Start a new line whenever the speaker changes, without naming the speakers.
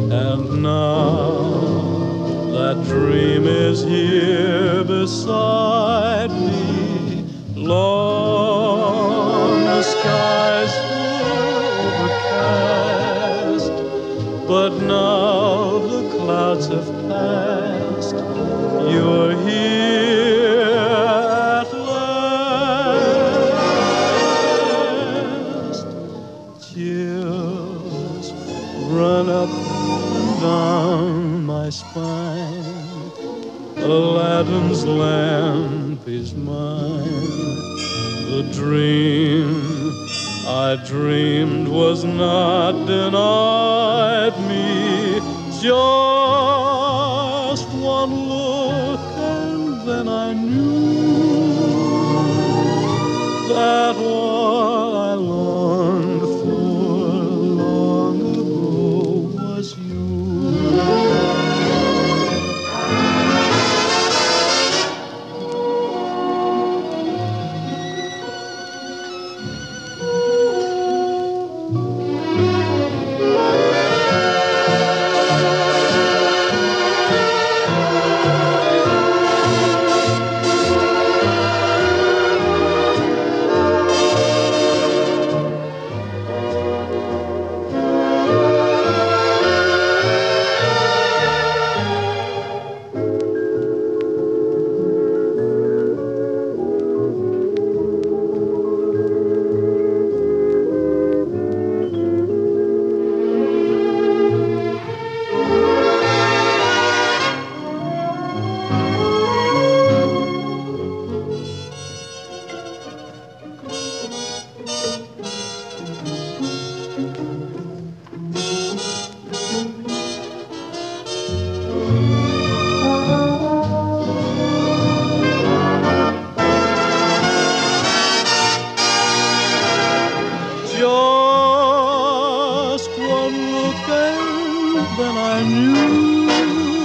And now that dream is here beside me. Long the skies were overcast, but now the clouds have passed. You're here at last. Chills run up and down my spine. Aladdin's lamp is mine. The dream I dreamed was not denied me. Just one look and then I knew that what I longed for long ago was you. Just one look and then I knew